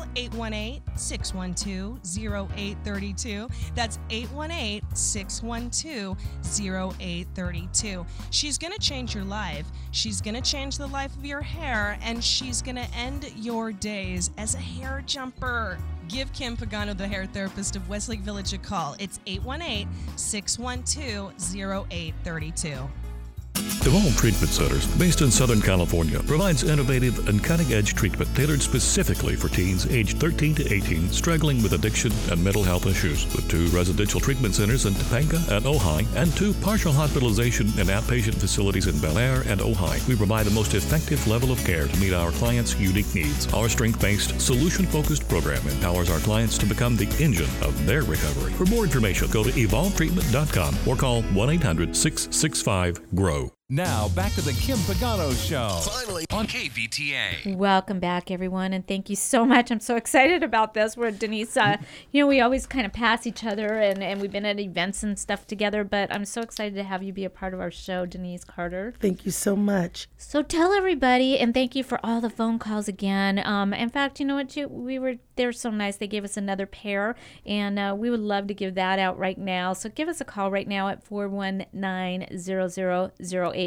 818-612-0832. That's 818-612-0832. She's going to change your life. She's going to change the life of your hair, and she's going to end your days as a hair jumper. Give Kim Pagano, the hair therapist of Westlake Village, a call. It's 818-612-0832. Evolve Treatment Centers, based in Southern California, provides innovative and cutting-edge treatment tailored specifically for teens aged 13 to 18 struggling with addiction and mental health issues. With 2 residential treatment centers in Topanga and Ojai, and 2 partial hospitalization and outpatient facilities in Bel Air and Ojai, we provide the most effective level of care to meet our clients' unique needs. Our strength-based, solution-focused program empowers our clients to become the engine of their recovery. For more information, go to evolvetreatment.com or call 1-800-665-GROW. Now, back to the Kim Pagano Show. Finally on KVTA. Welcome back, everyone, and thank you so much. I'm so excited about this. We're Denise, we always kind of pass each other, and we've been at events and stuff together, but I'm so excited to have you be a part of our show, Denise Carter. Thank you so much. So tell everybody, and thank you for all the phone calls again. In fact, you know what, they're so nice. They gave us another pair, and we would love to give that out right now. So give us a call right now at 419-0008.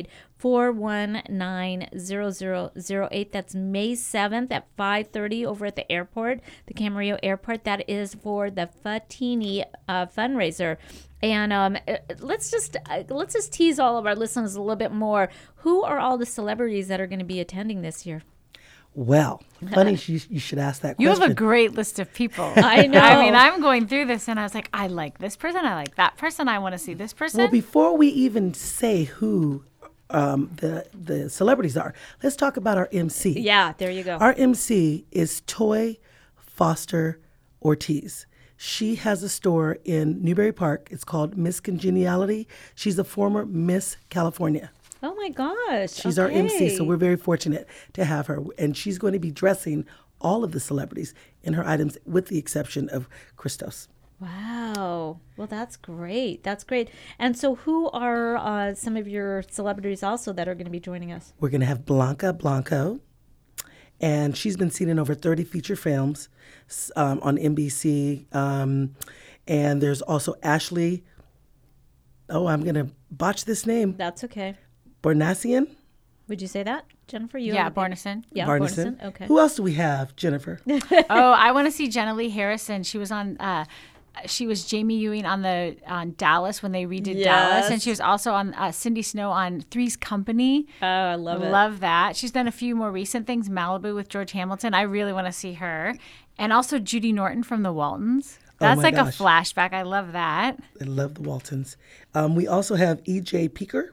419-0008. That's May 7th at 5:30 over at the airport, the Camarillo Airport. That is for the Fatini fundraiser. And let's just tease all of our listeners a little bit more. Who are all the celebrities that are going to be attending this year? Well, funny you should ask that question. You have a great list of people. I know. I mean, I'm going through this and I was like, I like this person. I like that person. I want to see this person. Well, before we even say who the celebrities are, let's talk about our MC. Yeah, there you go. Our MC is Toy Foster Ortiz. She has a store in Newbury Park. It's called Miss Congeniality. She's a former Miss California. Oh my gosh. She's our MC, so we're very fortunate to have her. And she's going to be dressing all of the celebrities in her items with the exception of Christos. Wow. Well, that's great. That's great. And so who are some of your celebrities also that are going to be joining us? We're going to have Blanca Blanco. And she's been seen in over 30 feature films on NBC. And there's also Ashley, I'm going to botch this name. That's okay. Bornassian? Would you say that, Jennifer? Bornason. Yeah, Barneson. Bornason. Okay. Who else do we have, Jennifer? I want to see Jenna Lee Harrison. She was on. She was Jamie Ewing on Dallas when they redid Dallas, and she was also on Cindy Snow on Three's Company. Oh, I love it. Love that. She's done a few more recent things. Malibu with George Hamilton. I really want to see her, and also Judy Norton from The Waltons. That's like gosh. a flashback. I love that. I love the Waltons. We also have E.J. Peeker.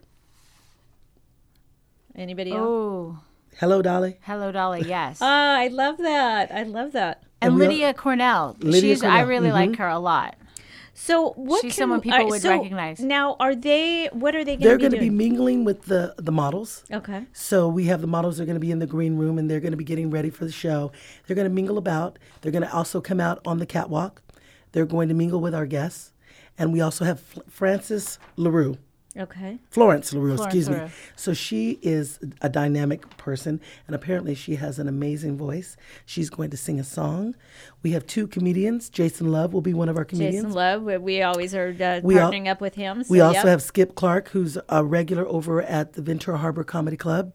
Anybody else? Oh. Hello, Dolly. Hello, Dolly. Yes. I love that. I love that. And Lydia Cornell. I really like her a lot. So what? She's someone people would recognize. Now, what are they going to be doing? They're going to be mingling with the models. Okay. So we have the models. They're going to be in the green room, and they're going to be getting ready for the show. They're going to mingle about. They're going to also come out on the catwalk. They're going to mingle with our guests. And we also have Frances LaRue. Okay. Florence LaRue, excuse me. So she is a dynamic person, and apparently she has an amazing voice. She's going to sing a song. We have 2 comedians. Jason Love will be one of our comedians. Jason Love, we always are partnering up with him. So we also have Skip Clark, who's a regular over at the Ventura Harbor Comedy Club.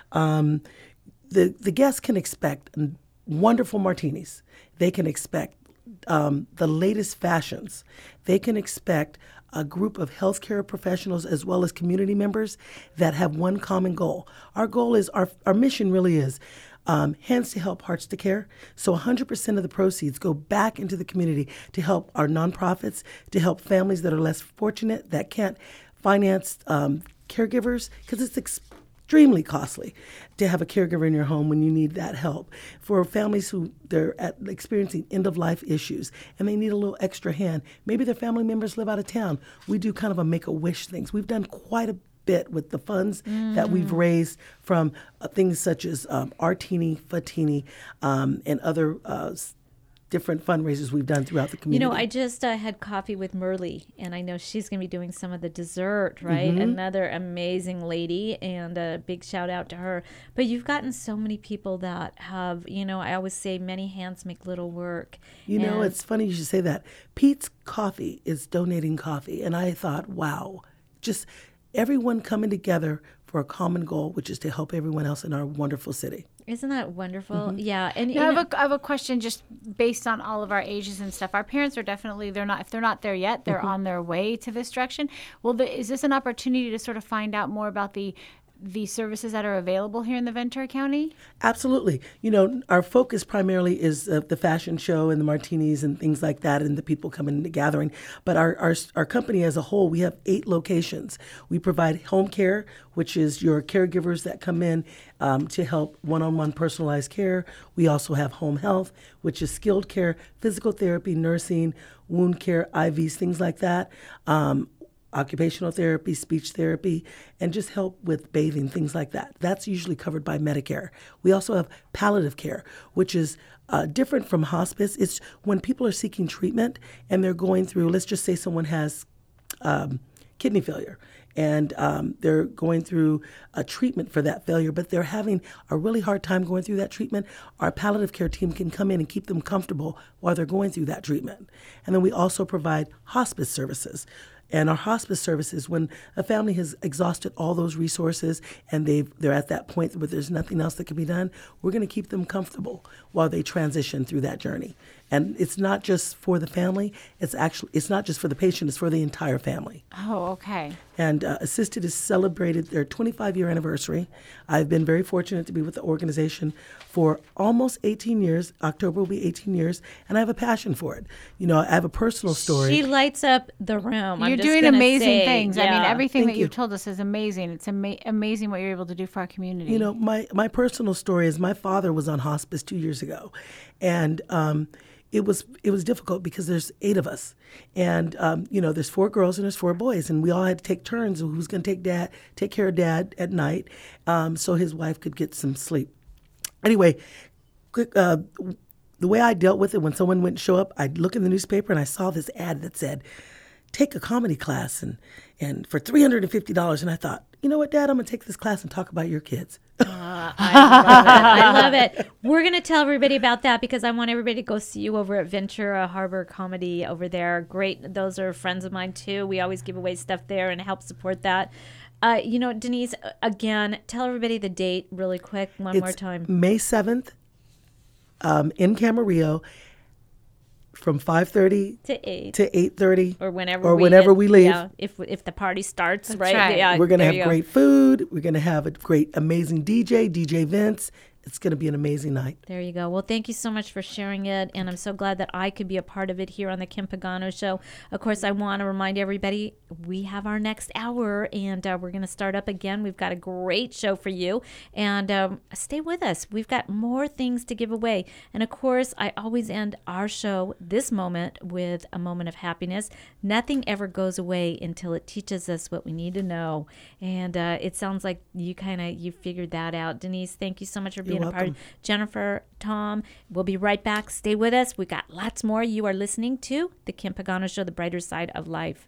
The guests can expect wonderful martinis. They can expect the latest fashions. They can expect a group of healthcare professionals as well as community members that have one common goal. Our goal is, our mission really is Hands to Help, Hearts to Care. So 100% of the proceeds go back into the community to help our nonprofits, to help families that are less fortunate, that can't finance caregivers, because it's extremely costly to have a caregiver in your home when you need that help. For families who they're experiencing end-of-life issues and they need a little extra hand, maybe their family members live out of town. We do kind of a Make-A-Wish things. We've done quite a bit with the funds that we've raised from things such as Artini, Fatini, and other different fundraisers we've done throughout the community. You know, I just had coffee with Merle, and I know she's going to be doing some of the dessert, right? Mm-hmm. Another amazing lady, and a big shout out to her. But you've gotten so many people that have, I always say many hands make little work. It's funny you should say that. Pete's Coffee is donating coffee, and I thought, wow, just everyone coming together for a common goal, which is to help everyone else in our wonderful city. Isn't that wonderful? Mm-hmm. Yeah. And I have a question just based on all of our ages and stuff. Our parents are definitely, if they're not there yet, they're on their way to this direction. Well, is this an opportunity to sort of find out more about the services that are available here in the Ventura County? Absolutely. Our focus primarily is the fashion show and the martinis and things like that, and the people coming into gathering. But our company as a whole, we have 8 locations. We provide home care, which is your caregivers that come in to help one-on-one personalized care. We also have home health, which is skilled care, physical therapy, nursing, wound care, IVs, things like that. Occupational therapy, speech therapy, and just help with bathing, things like that. That's usually covered by Medicare. We also have palliative care, which is different from hospice. It's when people are seeking treatment and they're going through, let's just say someone has kidney failure, and they're going through a treatment for that failure, but they're having a really hard time going through that treatment. Our palliative care team can come in and keep them comfortable while they're going through that treatment. And then we also provide hospice services. And our hospice services, when a family has exhausted all those resources and they're at that point where there's nothing else that can be done, we're going to keep them comfortable while they transition through that journey. And it's not just for the family. It's not just for the patient. It's for the entire family. Oh, okay. And Assisted has celebrated their 25-year anniversary. I've been very fortunate to be with the organization for almost 18 years. October will be 18 years, and I have a passion for it. I have a personal story. She lights up the room. You're doing amazing things. Yeah. I mean, everything Thank that you've told us is amazing. It's amazing what you're able to do for our community. My personal story is my father was on hospice 2 years ago, and it was difficult because there's 8 of us, and there's 4 girls and there's 4 boys, and we all had to take turns of who's going to take care of Dad at night, so his wife could get some sleep. Anyway, the way I dealt with it, when someone wouldn't show up, I'd look in the newspaper and I saw this ad that said, take a comedy class and for $350. And I thought, you know what, Dad, I'm going to take this class and talk about your kids. I love it. We're going to tell everybody about that because I want everybody to go see you over at Ventura Harbor Comedy over there. Great. Those are friends of mine, too. We always give away stuff there and help support that. Denise, again, tell everybody the date really quick one more time. May 7th in Camarillo from 5:30 to 8:30. Or whenever we leave. Yeah, if the party starts, right? Yeah, we're going to have great food. We're going to have a great, amazing DJ Vince. It's going to be an amazing night. There you go. Well, thank you so much for sharing it, and I'm so glad that I could be a part of it here on the Kim Pagano Show. Of course, I want to remind everybody we have our next hour, and we're going to start up again. We've got a great show for you, and stay with us. We've got more things to give away. And, of course, I always end our show, this moment, with a moment of happiness. Nothing ever goes away until it teaches us what we need to know, and it sounds like you figured that out. Denise, thank you so much for being a part. Jennifer, Tom, we'll be right back. Stay with us. We got lots more. You are listening to The Kim Pagano Show, the brighter side of life.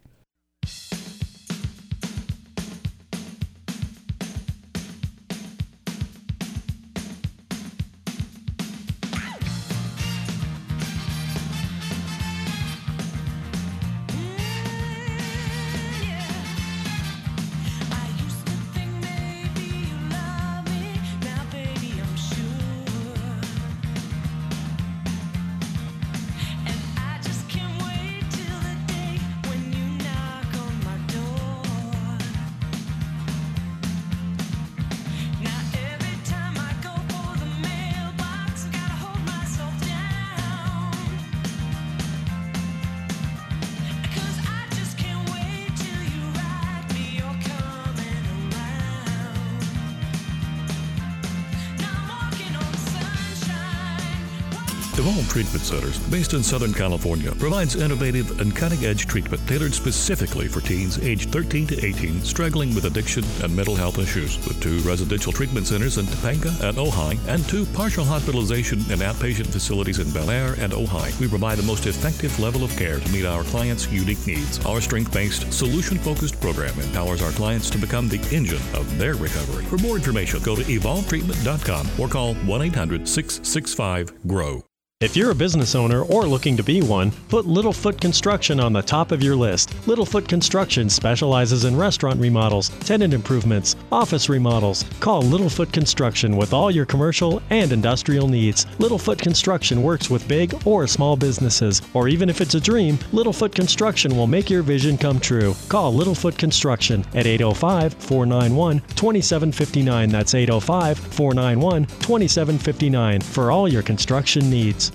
Devon Treatment Centers, based in Southern California, provides innovative and cutting-edge treatment tailored specifically for teens aged 13 to 18 struggling with addiction and mental health issues. With 2 residential treatment centers in Topanga and Ojai, and 2 partial hospitalization and outpatient facilities in Bel Air and Ojai, we provide the most effective level of care to meet our clients' unique needs. Our strength-based, solution-focused program empowers our clients to become the engine of their recovery. For more information, go to evolvetreatment.com or call 1-800-665-GROW. If you're a business owner or looking to be one, put Littlefoot Construction on the top of your list. Littlefoot Construction specializes in restaurant remodels, tenant improvements, office remodels. Call Littlefoot Construction with all your commercial and industrial needs. Littlefoot Construction works with big or small businesses, or even if it's a dream, Littlefoot Construction will make your vision come true. Call Littlefoot Construction at 805-491-2759. That's 805-491-2759 for all your construction needs.